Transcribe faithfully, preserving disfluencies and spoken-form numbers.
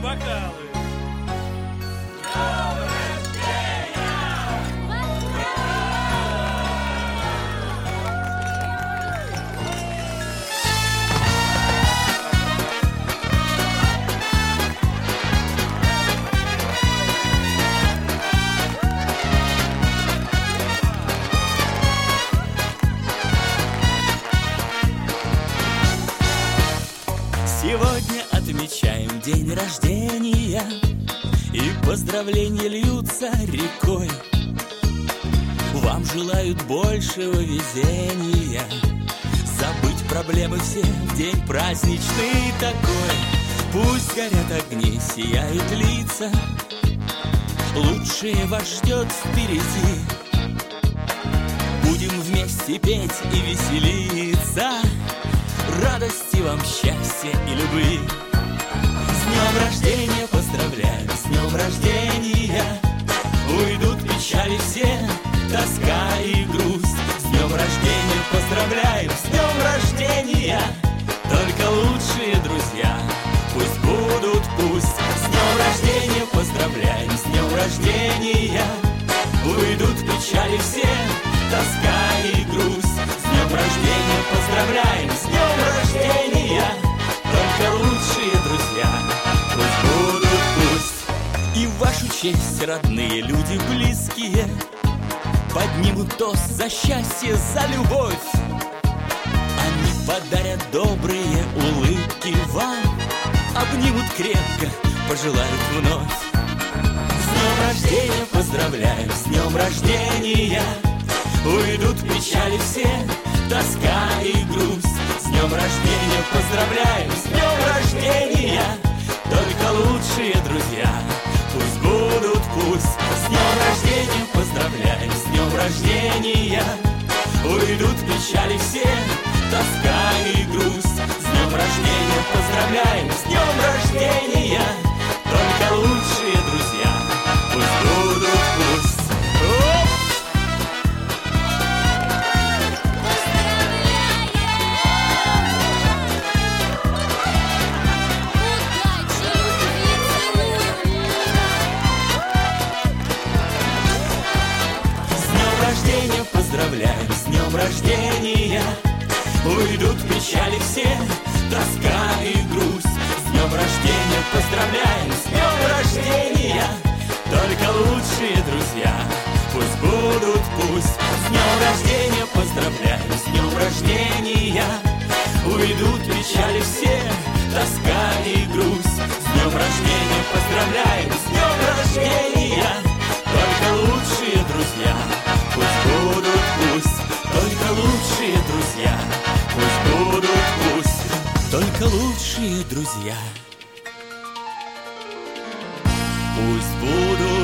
бокалы. Сегодня отмечаем день рождения, и поздравления льются рекой. Вам желают большего везения, забыть проблемы все в день праздничный такой. Пусть горят огни, сияют лица, лучшее вас ждет впереди. Будем вместе петь и веселиться, радости вам, счастья и любви. С днем рождения поздравляем, с днем рождения. Уйдут печали все, тоска и грусть. С днем рождения поздравляем, с днем рождения. Только лучшие друзья пусть будут, пусть. С днем рождения поздравляем, с днем рождения. Уйдут печали все, тоска и грусть. С днем рождения поздравляем, с днем рождения. Только лучшие друзья пусть будут, пусть. И в вашу честь родные люди близкие поднимут тост за счастье, за любовь. Они подарят добрые улыбки вам, обнимут крепко, пожелают вновь. С днем рождения поздравляем, с днем рождения. Уйдут печали все, тоска и грусть. С днем рождения поздравляем, с днем рождения. Только лучшие друзья пусть будут, пусть. С днем рождения поздравляем, с днем рождения. Уйдут печали все, тоска и грусть. С днем рождения поздравляем, с днем рождения. Только лучшие друзья пусть будут, пусть. Поздравляем, с днем рождения. Уйдут печали все, тоска и грусть. С днем рождения поздравляем, с днем рождения. Только лучшие друзья пусть будут, пусть. С днем рождения поздравляем, с днем рождения. Уйдут печали все, тоска и грусть. С днем рождения поздравляем, с днем рождения. Только лучшие друзья пусть будут, пусть. Только лучшие друзья пусть будут, пусть. Только лучшие друзья пусть будут.